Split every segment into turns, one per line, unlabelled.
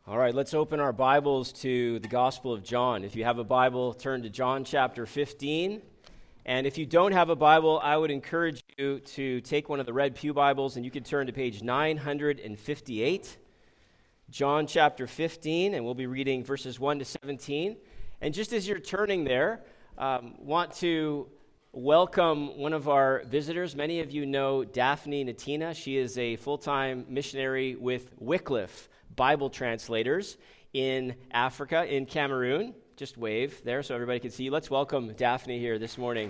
All right, let's open our Bibles to the Gospel of John. If you have a Bible, turn to John chapter 15. And if you don't have a Bible, I would encourage you to take one of the red pew Bibles and you can turn to page 958. John chapter 15, and we'll be reading verses 1 to 17. And just as you're turning there, want to welcome one of our visitors. Many of you know Daphne Natina. She is a full-time missionary with Wycliffe Bible translators in Africa, in Cameroon. Just wave there so everybody can see you. Let's welcome Daphne here this morning.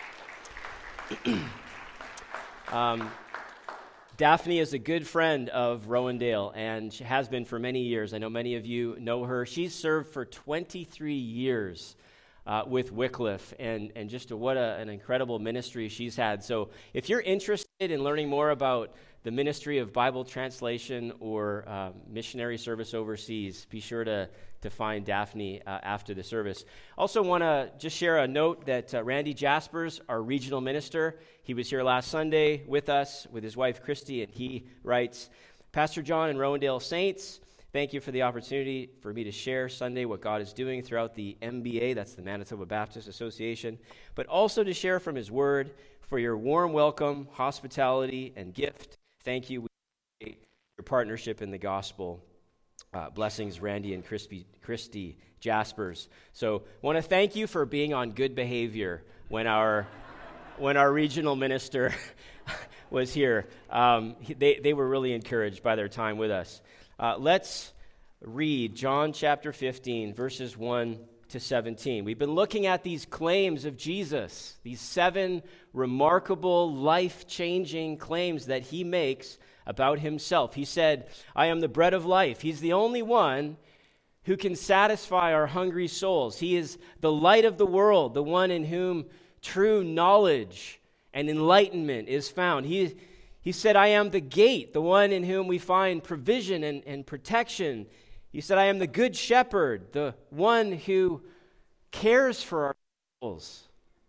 Daphne is a good friend of Rowendale, and she has been for many years. I know many of you know her. She's served for 23 years with Wycliffe, and just what an incredible ministry she's had. So if you're interested in learning more about the ministry of Bible translation or missionary service overseas, be sure to find Daphne after the service. Also want to just share a note that Randy Jaspers, our regional minister, he was here last Sunday with us, with his wife Christy, and he writes, Pastor John and Rowendale Saints, thank you for the opportunity for me to share Sunday what God is doing throughout the MBA, that's the Manitoba Baptist Association, but also to share from his word for your warm welcome, hospitality, and gift. Thank you. We appreciate your partnership in the gospel. Blessings, Randy and Christy Jaspers. So want to thank you for being on good behavior when our regional minister was here. They were really encouraged by their time with us. Let's read John chapter 15, verses 1 to 17. We've been looking at these claims of Jesus, these 7 remarkable, life-changing claims that he makes about himself. He said, I am the bread of life. He's the only one who can satisfy our hungry souls. He is the light of the world, the one in whom true knowledge and enlightenment is found. He said, I am the gate, the one in whom we find provision and protection. He said, I am the good shepherd, the one who cares for our souls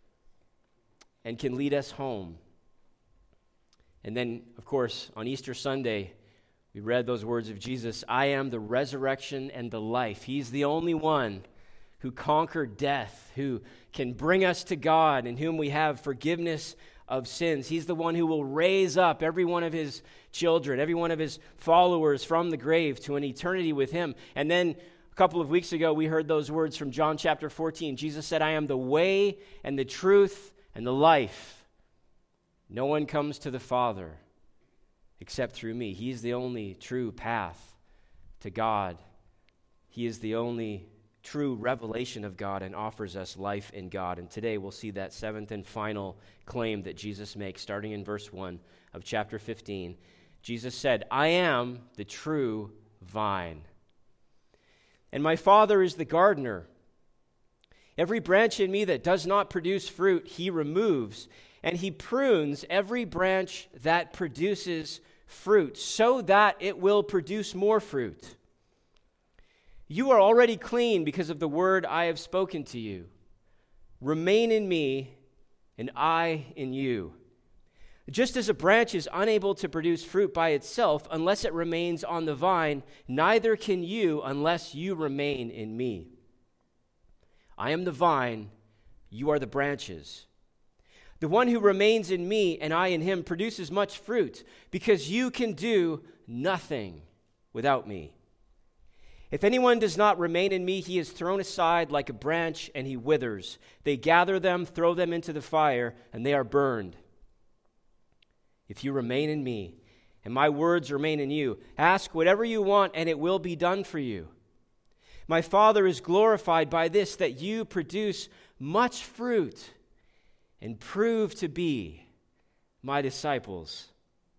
and can lead us home. And then, of course, on Easter Sunday, we read those words of Jesus, I am the resurrection and the life. He's the only one who conquered death, who can bring us to God, in whom we have forgiveness of sins. He's the one who will raise up every one of his children, every one of his followers from the grave to an eternity with him. And then a couple of weeks ago, we heard those words from John chapter 14. Jesus said, I am the way and the truth and the life. No one comes to the Father except through me. He's the only true path to God. He is the only true revelation of God and offers us life in God. And today we'll see that 7th and final claim that Jesus makes, starting in verse 1 of chapter 15. Jesus said, I am the true vine, and my Father is the gardener. Every branch in me that does not produce fruit, he removes, and he prunes every branch that produces fruit, so that it will produce more fruit. You are already clean because of the word I have spoken to you. Remain in me, and I in you. Just as a branch is unable to produce fruit by itself unless it remains on the vine, neither can you unless you remain in me. I am the vine, you are the branches. The one who remains in me and I in him produces much fruit, because you can do nothing without me. If anyone does not remain in me, he is thrown aside like a branch and he withers. They gather them, throw them into the fire, and they are burned. If you remain in me and my words remain in you, ask whatever you want and it will be done for you. My Father is glorified by this, that you produce much fruit and prove to be my disciples.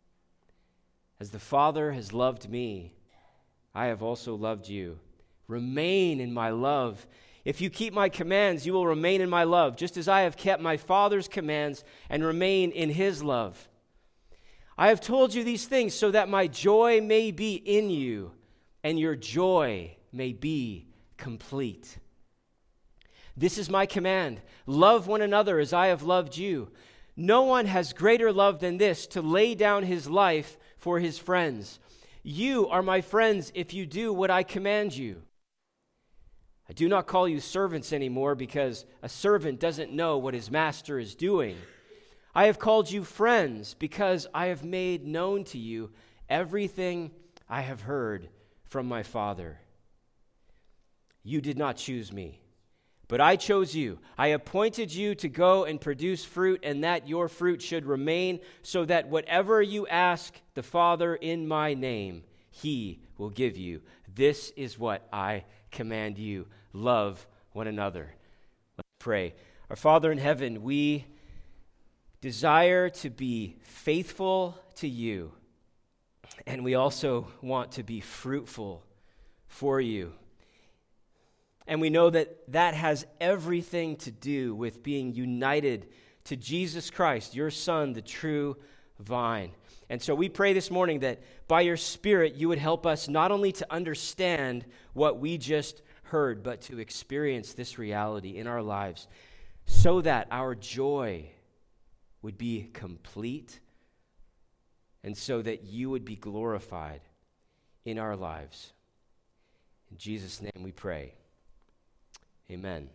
As the Father has loved me, I have also loved you. Remain in my love. If you keep my commands, you will remain in my love, just as I have kept my Father's commands and remain in his love. I have told you these things so that my joy may be in you and your joy may be complete. This is my command. Love one another as I have loved you. No one has greater love than this, to lay down his life for his friends. You are my friends if you do what I command you. I do not call you servants anymore because a servant doesn't know what his master is doing. I have called you friends because I have made known to you everything I have heard from my Father. You did not choose me, but I chose you. I appointed you to go and produce fruit, and that your fruit should remain, so that whatever you ask the Father in my name, he will give you. This is what I command you. Love one another. Let's pray. Our Father in heaven, we desire to be faithful to you, and we also want to be fruitful for you. And we know that that has everything to do with being united to Jesus Christ, your Son, the true vine. And so we pray this morning that by your Spirit you would help us not only to understand what we just heard, but to experience this reality in our lives so that our joy would be complete and so that you would be glorified in our lives. In Jesus' name we pray. Amen.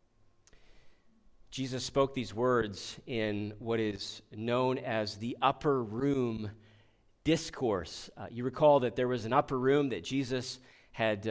Jesus spoke these words in what is known as the upper room discourse. You recall that there was an upper room that Jesus had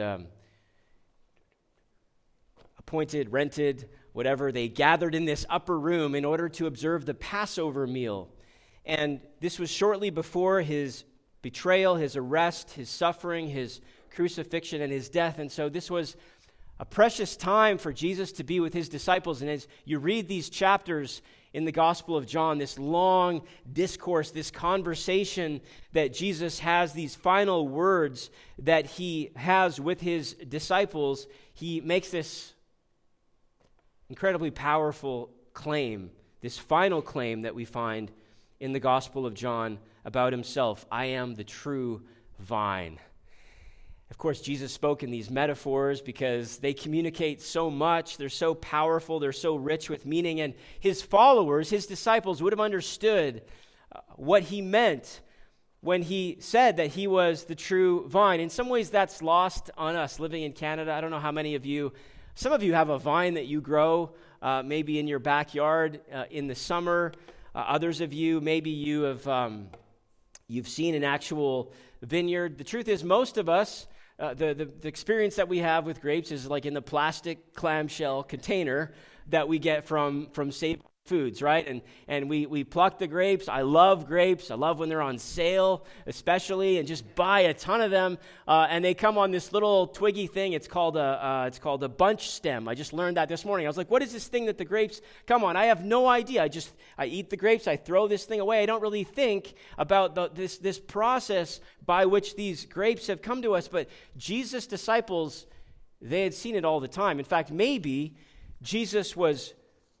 appointed, rented, whatever. They gathered in this upper room in order to observe the Passover meal. And this was shortly before his betrayal, his arrest, his suffering, his crucifixion, and his death. And so this was a precious time for Jesus to be with his disciples. And as you read these chapters in the Gospel of John, this long discourse, this conversation that Jesus has, these final words that he has with his disciples, he makes this incredibly powerful claim, this final claim that we find in the Gospel of John about himself. I am the true vine. Of course, Jesus spoke in these metaphors because they communicate so much. They're so powerful. They're so rich with meaning. And his followers, his disciples, would have understood what he meant when he said that he was the true vine. In some ways, that's lost on us living in Canada. I don't know how many of you, some of you have a vine that you grow maybe in your backyard in the summer. Others of you, maybe you have you've seen an actual vineyard. The truth is, most of us, the experience that we have with grapes is like in the plastic clamshell container that we get from Save Foods, right? And we pluck the grapes. I love grapes. I love when they're on sale, especially, and just buy a ton of them. And they come on this little twiggy thing. It's called a bunch stem. I just learned that this morning. I was like, what is this thing that the grapes come on? I have no idea. I eat the grapes. I throw this thing away. I don't really think about this process by which these grapes have come to us. But Jesus' disciples, they had seen it all the time. In fact, maybe Jesus was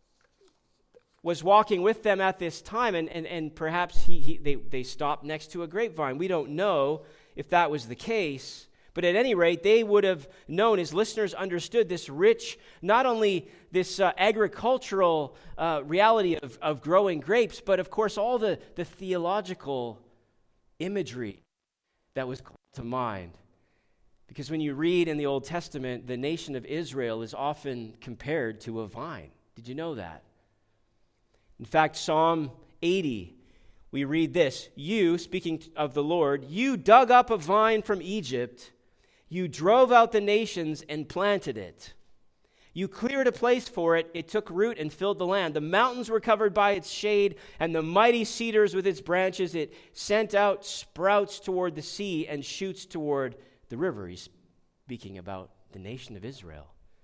walking with them at this time, and perhaps they stopped next to a grapevine. We don't know if that was the case, but at any rate, they would have known, his listeners understood this rich, not only this agricultural reality of growing grapes, but of course all the theological imagery that was called to mind. Because when you read in the Old Testament, the nation of Israel is often compared to a vine. Did you know that? In fact, Psalm 80, we read this: you, speaking of the Lord, you dug up a vine from Egypt, you drove out the nations and planted it. You cleared a place for it, it took root and filled the land. The mountains were covered by its shade, and the mighty cedars with its branches. It sent out sprouts toward the sea and shoots toward the river. He's speaking about the nation of Israel.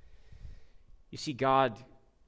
You see, God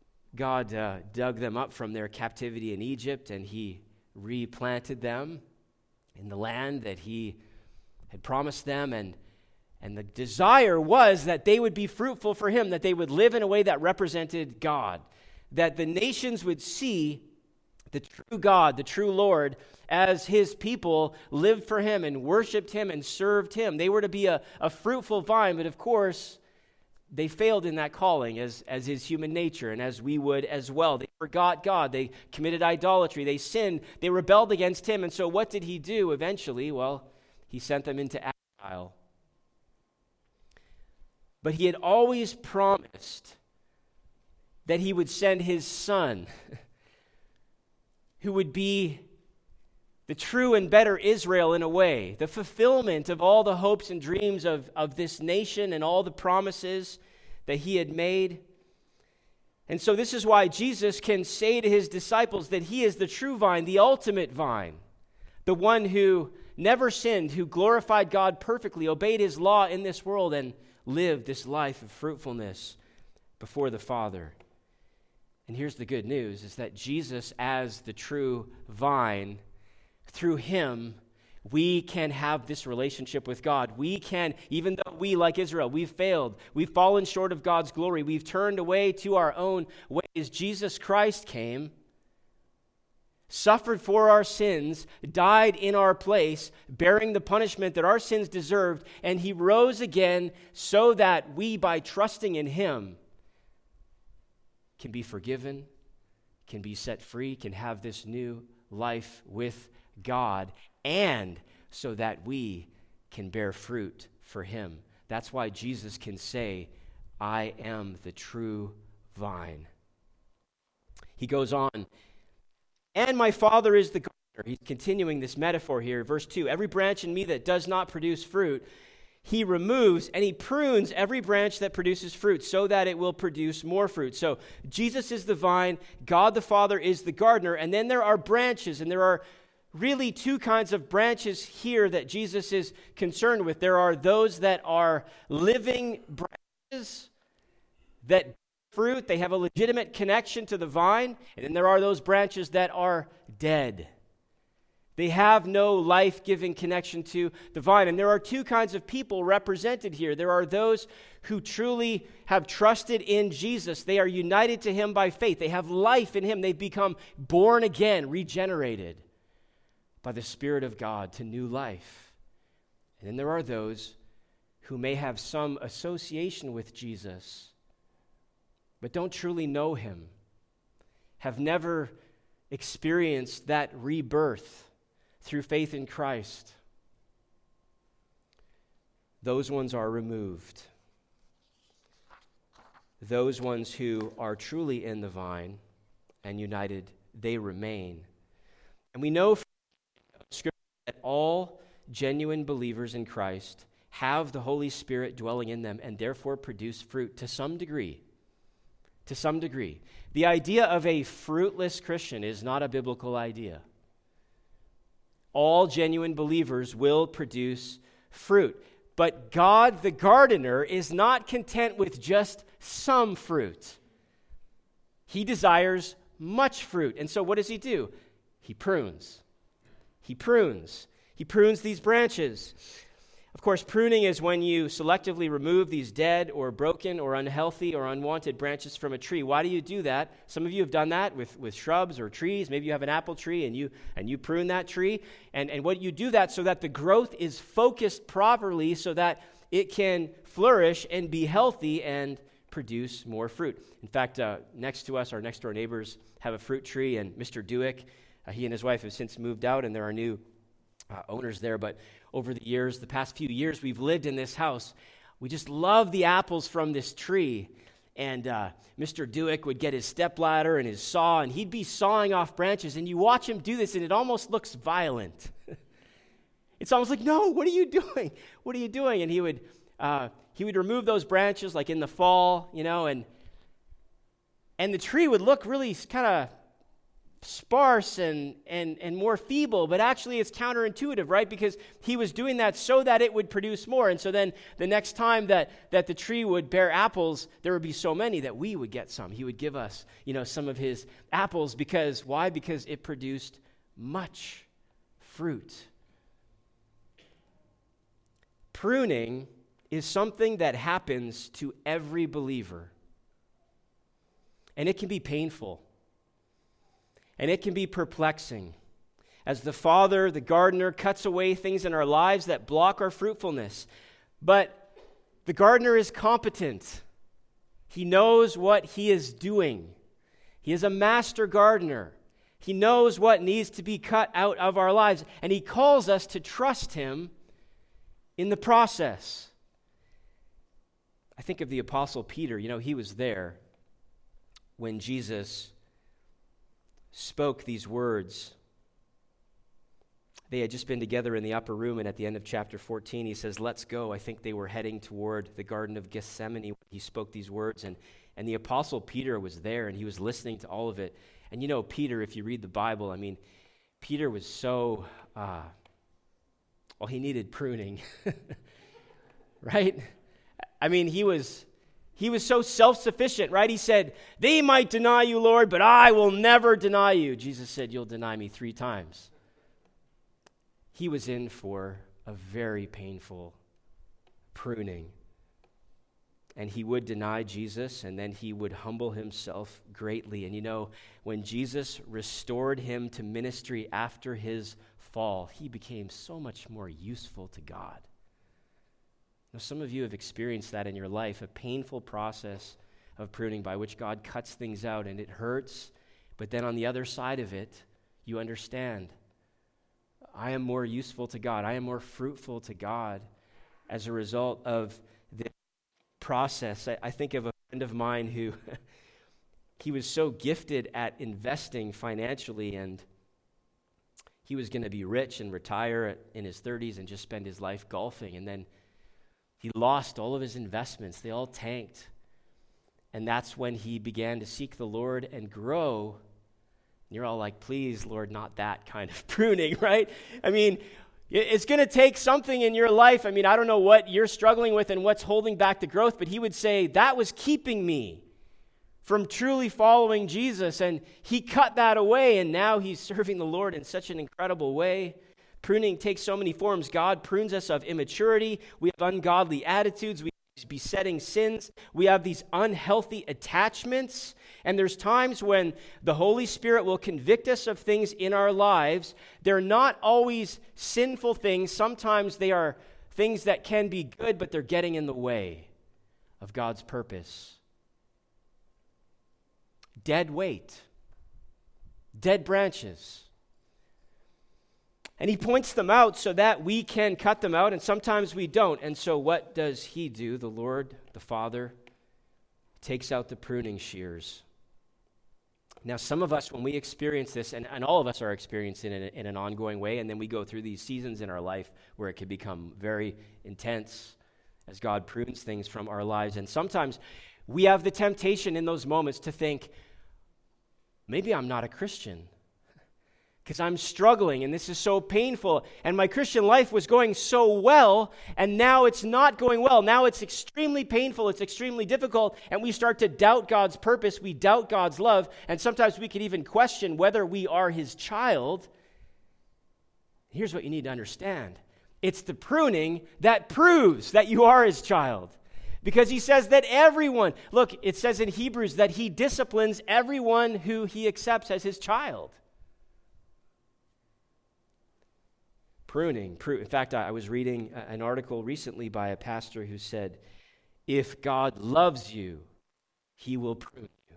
dug them up from their captivity in Egypt, and he replanted them in the land that he had promised them, and the desire was that they would be fruitful for him, that they would live in a way that represented God, that the nations would see the true God, the true Lord, as his people lived for him and worshiped him and served him. They were to be a fruitful vine, but of course, they failed in that calling as is human nature, and as we would as well. They forgot God. They committed idolatry. They sinned. They rebelled against him. And so what did he do eventually? Well, He sent them into exile. But he had always promised that he would send his son, who would be the true and better Israel in a way, the fulfillment of all the hopes and dreams of this nation and all the promises that he had made. And so this is why Jesus can say to his disciples that he is the true vine, the ultimate vine, the one who never sinned, who glorified God perfectly, obeyed his law in this world, and lived this life of fruitfulness before the Father. And here's the good news, is that Jesus, as the true vine, through him, we can have this relationship with God. We can, even though we, like Israel, we've failed, we've fallen short of God's glory, we've turned away to our own ways, Jesus Christ came, suffered for our sins, died in our place, bearing the punishment that our sins deserved, and he rose again so that we, by trusting in him, can be forgiven, can be set free, can have this new life with God, and so that we can bear fruit for him. That's why Jesus can say, I am the true vine. He goes on, and my Father is the gardener. He's continuing this metaphor here. Verse 2, every branch in me that does not produce fruit, he removes, and he prunes every branch that produces fruit so that it will produce more fruit. So Jesus is the vine, God the Father is the gardener, and then there are branches, and there are really two kinds of branches here that Jesus is concerned with. There are those that are living branches that bear fruit. They have a legitimate connection to the vine. And then there are those branches that are dead. They have no life-giving connection to the vine. And there are two kinds of people represented here. There are those who truly have trusted in Jesus. They are united to him by faith. They have life in him. They've become born again, regenerated by the Spirit of God to new life. And then there are those who may have some association with Jesus, but don't truly know him, have never experienced that rebirth through faith in Christ. Those ones are removed. Those ones who are truly in the vine and united, they remain. And we know from Scripture that all genuine believers in Christ have the Holy Spirit dwelling in them and therefore produce fruit to some degree. To some degree. The idea of a fruitless Christian is not a biblical idea. All genuine believers will produce fruit. But God, the gardener, is not content with just some fruit. He desires much fruit. And so what does he do? He prunes. He prunes. He prunes these branches. Of course, pruning is when you selectively remove these dead or broken or unhealthy or unwanted branches from a tree. Why do you do that? Some of you have done that with shrubs or trees. Maybe you have an apple tree and you prune that tree. And what you do that so that the growth is focused properly so that it can flourish and be healthy and produce more fruit. In fact, next to us, our next door neighbors have a fruit tree, and Mr. Dewick, he and his wife have since moved out, and there are new owners there. But over the years, the past few years we've lived in this house, we just love the apples from this tree. And Mr. Dewick would get his stepladder and his saw, and he'd be sawing off branches. And you watch him do this, and it almost looks violent. It's almost like, no, what are you doing? What are you doing? And he would remove those branches like in the fall, and the tree would look really kind of sparse and more feeble, but actually it's counterintuitive, right? Because he was doing that so that it would produce more. And so then the next time that the tree would bear apples, there would be so many that we would get some. He would give us, some of his apples because, why? Because it produced much fruit. Pruning is something that happens to every believer. And it can be painful. And it can be perplexing as the Father, the gardener, cuts away things in our lives that block our fruitfulness. But the gardener is competent. He knows what he is doing. He is a master gardener. He knows what needs to be cut out of our lives. And he calls us to trust him in the process. I think of the Apostle Peter. He was there when Jesus spoke these words. They had just been together in the upper room, and at the end of chapter 14, he says, "Let's go." I think they were heading toward the Garden of Gethsemane when he spoke these words, and the Apostle Peter was there, and he was listening to all of it. And Peter, if you read the Bible, Peter was so, he needed pruning, right? He was so self-sufficient, right? He said, "They might deny you, Lord, but I will never deny you." Jesus said, "You'll deny me 3 times." He was in for a very painful pruning. And he would deny Jesus, and then he would humble himself greatly. And when Jesus restored him to ministry after his fall, he became so much more useful to God. Some of you have experienced that in your life, a painful process of pruning by which God cuts things out, and it hurts, but then on the other side of it, you understand, I am more useful to God. I am more fruitful to God as a result of this process. I think of a friend of mine who, he was so gifted at investing financially, and he was going to be rich and retire in his 30s and just spend his life golfing. And then he lost all of his investments. They all tanked. And that's when he began to seek the Lord and grow. And you're all like, "Please, Lord, not that kind of pruning," right? It's going to take something in your life. I don't know what you're struggling with and what's holding back the growth, but he would say, that was keeping me from truly following Jesus. And he cut that away, and now he's serving the Lord in such an incredible way. Pruning takes so many forms. God prunes us of immaturity. We have ungodly attitudes. We have besetting sins. We have these unhealthy attachments. And there's times when the Holy Spirit will convict us of things in our lives. They're not always sinful things. Sometimes they are things that can be good, but they're getting in the way of God's purpose. Dead weight. Dead branches. And he points them out so that we can cut them out, and sometimes we don't. And so what does he do? The Lord, the Father, takes out the pruning shears. Now, some of us, when we experience this, and all of us are experiencing it in an ongoing way, and then we go through these seasons in our life where it can become very intense as God prunes things from our lives. And sometimes we have the temptation in those moments to think, maybe I'm not a Christian, because I'm struggling and this is so painful, and my Christian life was going so well, and now it's not going well. Now it's extremely painful, it's extremely difficult, and we start to doubt God's purpose, we doubt God's love, and sometimes we can even question whether we are his child. Here's what you need to understand. It's the pruning that proves that you are his child. Because he says that everyone, look, it says in Hebrews that he disciplines everyone who he accepts as his child. Pruning. In fact, I was reading an article recently by a pastor who said, if God loves you, he will prune you.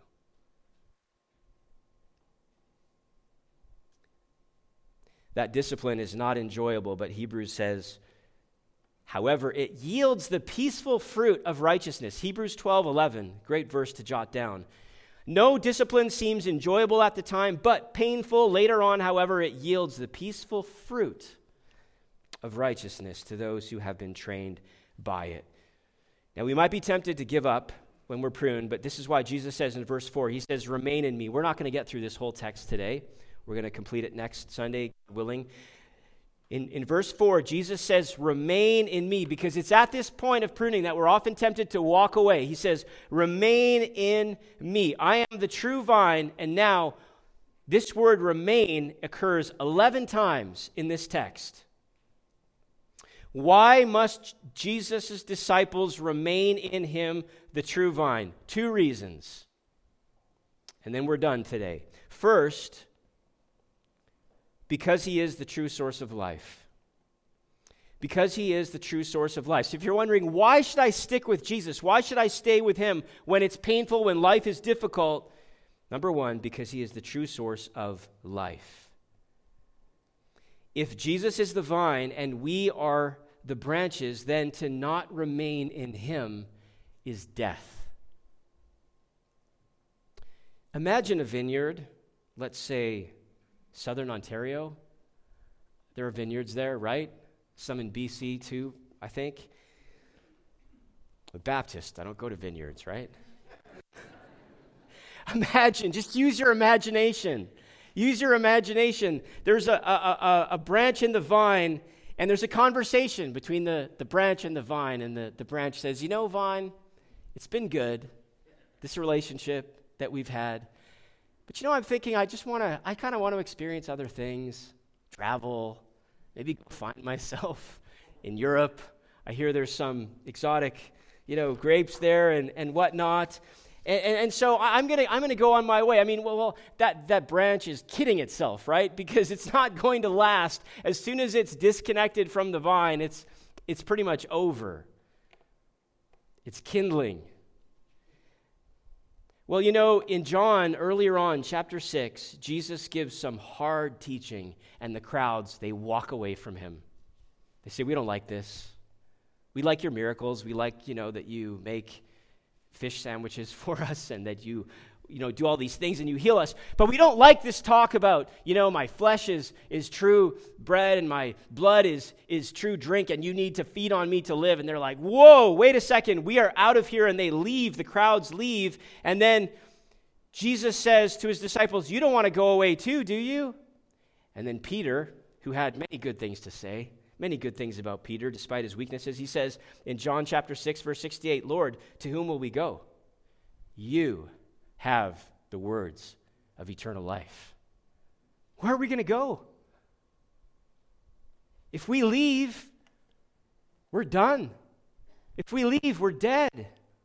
That discipline is not enjoyable, but Hebrews says, however, it yields the peaceful fruit of righteousness. Hebrews 12:11, great verse to jot down. No discipline seems enjoyable at the time, but painful. Later on, however, it yields the peaceful fruit of righteousness to those who have been trained by it. Now, we might be tempted to give up when we're pruned, but this is why Jesus says in verse 4, he says, remain in me. We're not going to get through this whole text today. We're going to complete it next Sunday, willing. In verse 4, Jesus says, remain in me, because it's at this point of pruning that we're often tempted to walk away. He says, remain in me. I am the true vine, and now this word remain occurs 11 times in this text. Why must Jesus' disciples remain in him, the true vine? 2 reasons. And then we're done today. First, because he is the true source of life. Because he is the true source of life. So if you're wondering, why should I stick with Jesus? Why should I stay with him when it's painful, when life is difficult? Number 1, because he is the true source of life. If Jesus is the vine and we are the branches, then to not remain in him is death. Imagine a vineyard, let's say southern Ontario. There are vineyards there, right? Some in BC too, I think. I'm a Baptist, I don't go to vineyards, right? Imagine, just use your imagination. Use your imagination. There's a branch in the vine, and there's a conversation between the branch and the vine, and the branch says, vine, it's been good, this relationship that we've had. But I'm thinking I kind of want to experience other things, travel, maybe find myself in Europe. I hear there's some exotic, grapes there and whatnot. And so I'm gonna go on my way. I mean, that branch is kidding itself, right? Because it's not going to last. As soon as it's disconnected from the vine, it's pretty much over. It's kindling. Well, in John, earlier on, chapter 6, Jesus gives some hard teaching, and the crowds, they walk away from him. They say, we don't like this. We like your miracles. We like, that you make fish sandwiches for us and that you do all these things and you heal us. But we don't like this talk about, my flesh is true bread and my blood is true drink and you need to feed on me to live. And they're like, whoa, wait a second. We are out of here. And they leave. The crowds leave. And then Jesus says to his disciples, you don't want to go away too, do you? And then Peter, who had many good things to say, many good things about Peter, despite his weaknesses. He says in John chapter 6, verse 68, Lord, to whom will we go? You have the words of eternal life. Where are we going to go? If we leave, we're done. If we leave, we're dead.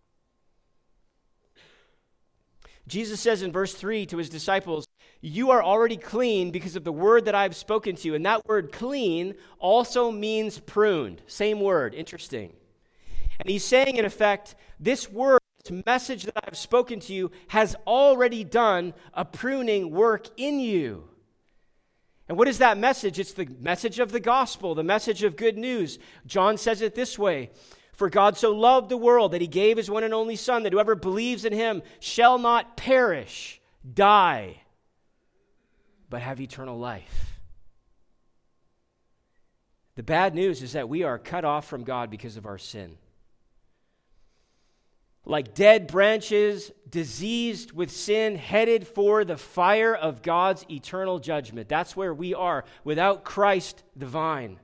Jesus says in verse 3 to his disciples, you are already clean because of the word that I've spoken to you. And that word clean also means pruned. Same word. Interesting. And he's saying, in effect, this word, this message that I've spoken to you has already done a pruning work in you. And what is that message? It's the message of the gospel, the message of good news. John says it this way. For God so loved the world that he gave his one and only Son, that whoever believes in him shall not perish, die, but have eternal life. The bad news is that we are cut off from God because of our sin. Like dead branches, diseased with sin, headed for the fire of God's eternal judgment. That's where we are, without Christ the vine.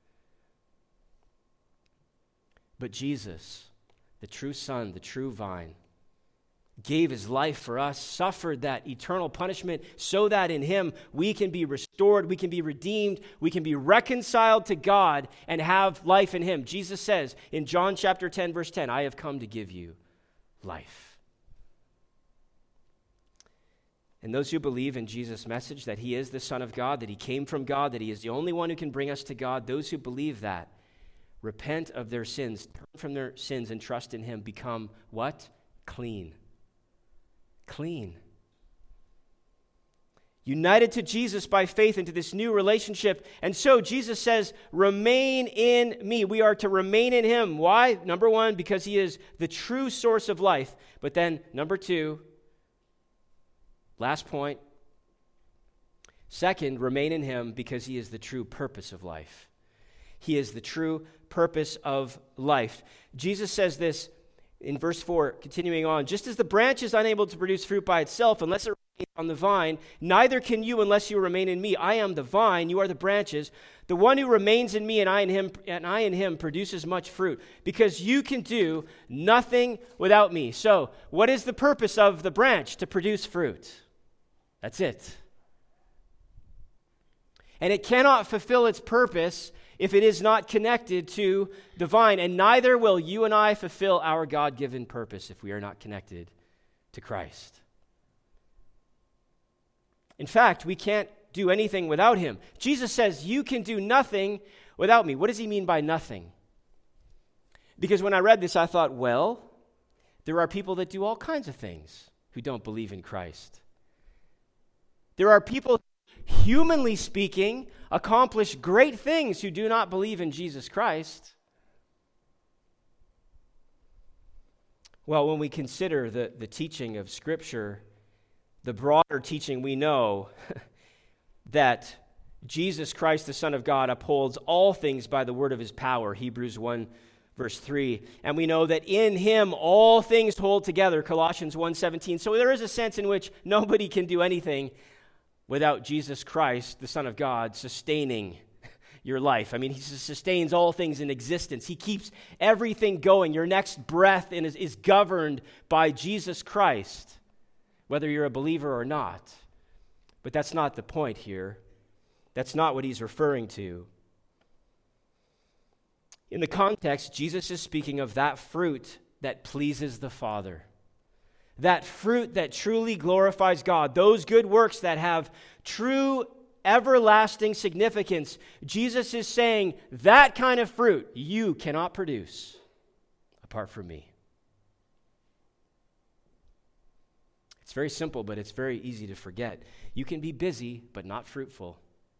But Jesus, the true Son, the true vine, gave his life for us, suffered that eternal punishment so that in him we can be restored, we can be redeemed, we can be reconciled to God and have life in him. Jesus says in John chapter 10, verse 10, I have come to give you life. And those who believe in Jesus' message that he is the Son of God, that he came from God, that he is the only one who can bring us to God, those who believe that, repent of their sins, turn from their sins and trust in him, become what? Clean. Clean. United to Jesus by faith into this new relationship. And so Jesus says, remain in me. We are to remain in him. Why? Number one, because he is the true source of life. But then, number two, last point. Second, remain in him because he is the true purpose of life. He is the true purpose of life. Jesus says this in verse 4, continuing on, just as the branch is unable to produce fruit by itself unless it remains on the vine, neither can you unless you remain in me. I am the vine, you are the branches. The one who remains in me and I in him produces much fruit, because you can do nothing without me. So, what is the purpose of the branch? To produce fruit. That's it. And it cannot fulfill its purpose if it is not connected to the vine, and neither will you and I fulfill our God-given purpose if we are not connected to Christ. In fact, we can't do anything without him. Jesus says, you can do nothing without me. What does he mean by nothing? Because when I read this, I thought, well, there are people that do all kinds of things who don't believe in Christ. There are people humanly speaking, accomplish great things who do not believe in Jesus Christ. Well, when we consider the teaching of Scripture, the broader teaching, we know that Jesus Christ, the Son of God, upholds all things by the word of his power, Hebrews 1, verse 3. And we know that in him all things hold together, Colossians 1:17. So there is a sense in which nobody can do anything without Jesus Christ, the Son of God, sustaining your life. I mean, he sustains all things in existence. He keeps everything going. Your next breath is governed by Jesus Christ, whether you're a believer or not. But that's not the point here. That's not what he's referring to. In the context, Jesus is speaking of that fruit that pleases the Father. That fruit that truly glorifies God. Those good works that have true everlasting significance. Jesus is saying that kind of fruit you cannot produce apart from me. It's very simple, but it's very easy to forget. You can be busy, but not fruitful.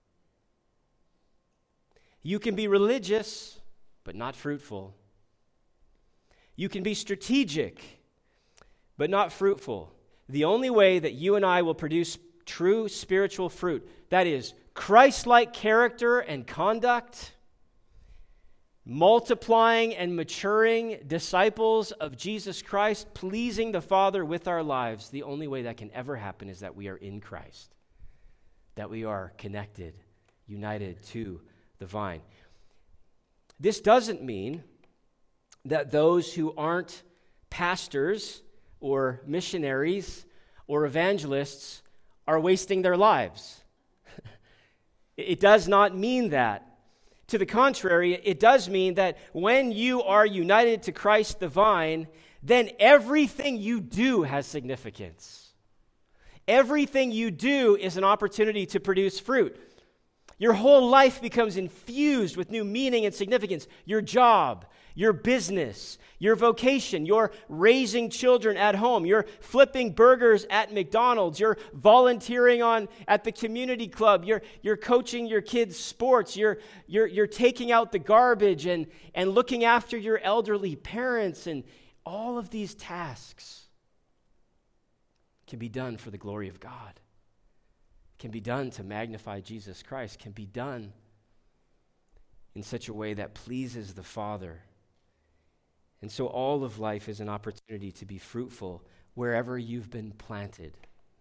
You can be religious, but not fruitful. You can be strategic, but not fruitful. The only way that you and I will produce true spiritual fruit, that is, Christ-like character and conduct, multiplying and maturing disciples of Jesus Christ, pleasing the Father with our lives, the only way that can ever happen is that we are in Christ, that we are connected, united to the vine. This doesn't mean that those who aren't pastors or missionaries or evangelists are wasting their lives. It does not mean that. To the contrary, it does mean that when you are united to Christ the vine, then everything you do has significance. Everything you do is an opportunity to produce fruit. Your whole life becomes infused with new meaning and significance. Your job, your business, your vocation, you're raising children at home, you're flipping burgers at McDonald's, you're volunteering at the community club, you're coaching your kids' sports, you're taking out the garbage and looking after your elderly parents, and all of these tasks can be done for the glory of God. Can be done to magnify Jesus Christ, can be done in such a way that pleases the Father. And so all of life is an opportunity to be fruitful wherever you've been planted.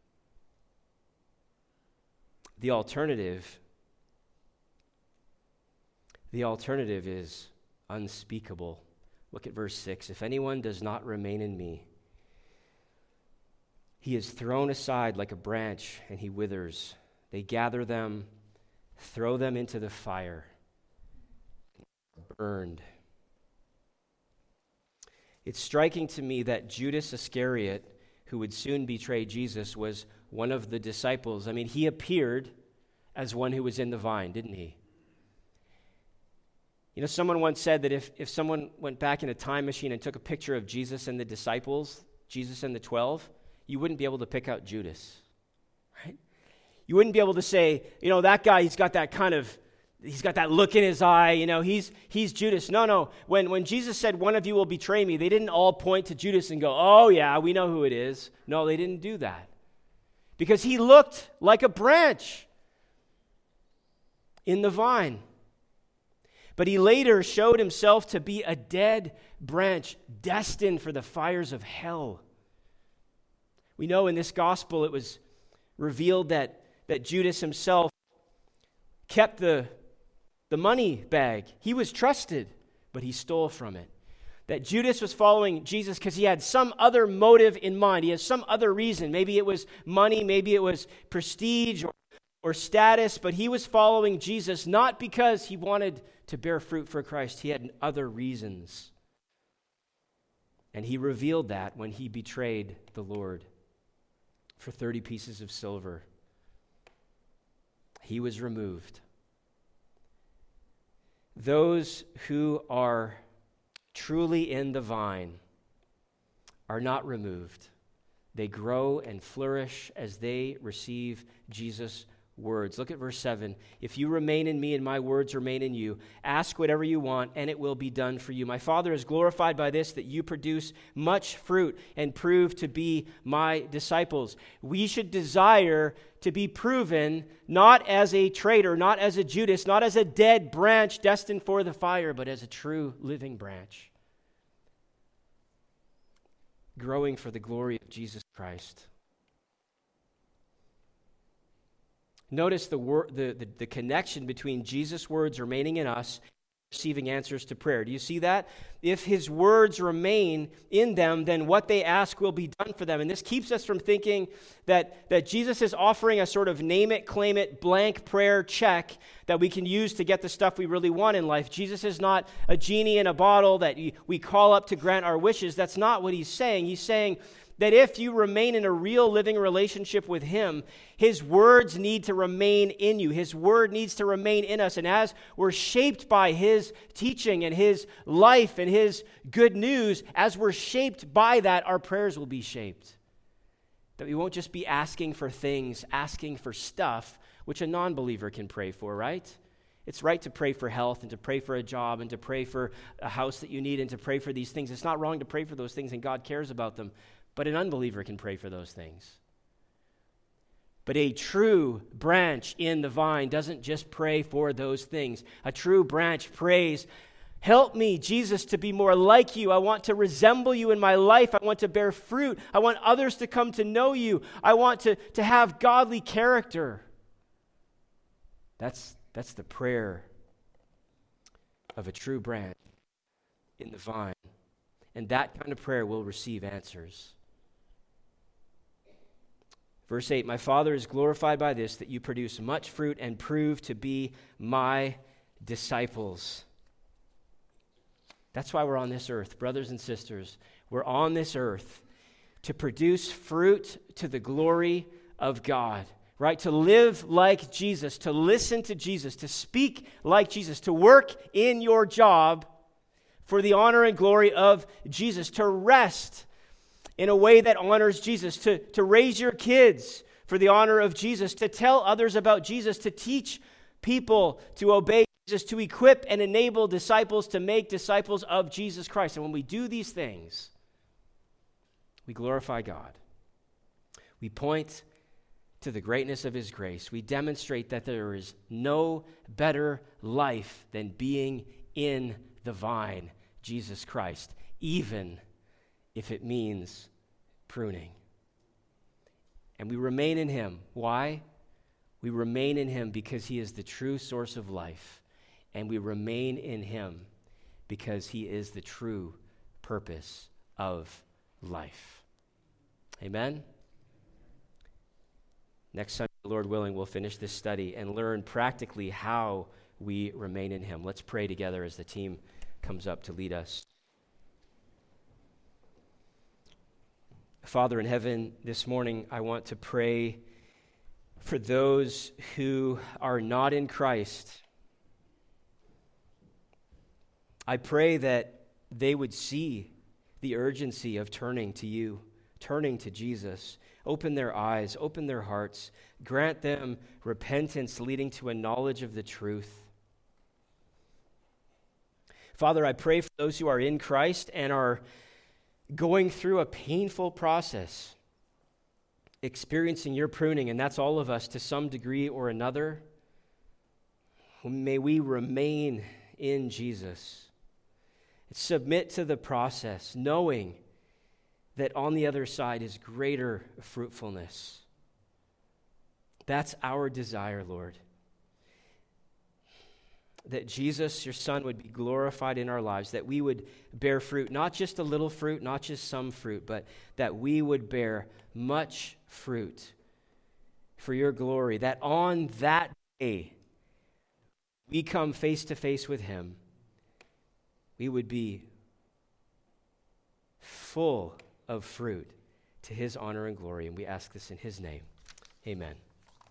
The alternative is unspeakable. Look at verse 6. If anyone does not remain in me, he is thrown aside like a branch, and he withers. They gather them, throw them into the fire, burned. It's striking to me that Judas Iscariot, who would soon betray Jesus, was one of the disciples. I mean, he appeared as one who was in the vine, didn't he? You know, someone once said that if someone went back in a time machine and took a picture of Jesus and the disciples, Jesus and the 12, you wouldn't be able to pick out Judas, right? You wouldn't be able to say, you know, that guy, he's got that look in his eye, you know, he's Judas. No. When Jesus said, one of you will betray me, they didn't all point to Judas and go, oh yeah, we know who it is. No, they didn't do that. Because he looked like a branch in the vine. But he later showed himself to be a dead branch, destined for the fires of hell. We know in this gospel it was revealed that Judas himself kept the money bag. He was trusted, but he stole from it. That Judas was following Jesus because he had some other motive in mind. He has some other reason. Maybe it was money, maybe it was prestige or status, but he was following Jesus not because he wanted to bear fruit for Christ. He had other reasons. And he revealed that when he betrayed the Lord for 30 pieces of silver. He was removed. Those who are truly in the vine are not removed. They grow and flourish as they receive Jesus' words. Look at verse 7. If you remain in me and my words remain in you, ask whatever you want and it will be done for you. My Father is glorified by this, that you produce much fruit and prove to be my disciples. We should desire to be proven not as a traitor, not as a Judas, not as a dead branch destined for the fire, but as a true living branch, growing for the glory of Jesus Christ. Notice the connection between Jesus' words remaining in us and receiving answers to prayer. Do you see that? If his words remain in them, then what they ask will be done for them. And this keeps us from thinking that Jesus is offering a sort of name it, claim it, blank prayer check that we can use to get the stuff we really want in life. Jesus is not a genie in a bottle that we call up to grant our wishes. That's not what he's saying. He's saying that if you remain in a real living relationship with him, his words need to remain in you. His word needs to remain in us. And as we're shaped by his teaching and his life and his good news, as we're shaped by that, our prayers will be shaped. That we won't just be asking for things, asking for stuff, which a non-believer can pray for, right? It's right to pray for health and to pray for a job and to pray for a house that you need and to pray for these things. It's not wrong to pray for those things, and God cares about them. But an unbeliever can pray for those things. But a true branch in the vine doesn't just pray for those things. A true branch prays, help me, Jesus, to be more like you. I want to resemble you in my life. I want to bear fruit. I want others to come to know you. I want to have godly character. That's the prayer of a true branch in the vine. And that kind of prayer will receive answers. Verse 8, my Father is glorified by this, that you produce much fruit and prove to be my disciples. That's why we're on this earth, brothers and sisters. We're on this earth to produce fruit to the glory of God, right? To live like Jesus, to listen to Jesus, to speak like Jesus, to work in your job for the honor and glory of Jesus, to rest in a way that honors Jesus, to raise your kids for the honor of Jesus, to tell others about Jesus, to teach people to obey Jesus, to equip and enable disciples to make disciples of Jesus Christ. And when we do these things, we glorify God. We point to the greatness of his grace. We demonstrate that there is no better life than being in the vine, Jesus Christ, even if it means pruning. And we remain in him. Why? We remain in him because he is the true source of life. And we remain in him because he is the true purpose of life. Amen? Next Sunday, Lord willing, we'll finish this study and learn practically how we remain in him. Let's pray together as the team comes up to lead us. Father in heaven, this morning I want to pray for those who are not in Christ. I pray that they would see the urgency of turning to you, turning to Jesus. Open their eyes, open their hearts, grant them repentance leading to a knowledge of the truth. Father, I pray for those who are in Christ and are going through a painful process, experiencing your pruning, and that's all of us to some degree or another. May we remain in Jesus. Submit to the process, knowing that on the other side is greater fruitfulness. That's our desire, Lord. That Jesus, your Son, would be glorified in our lives, that we would bear fruit, not just a little fruit, not just some fruit, but that we would bear much fruit for your glory, that on that day we come face to face with him, we would be full of fruit to his honor and glory. And we ask this in his name. Amen.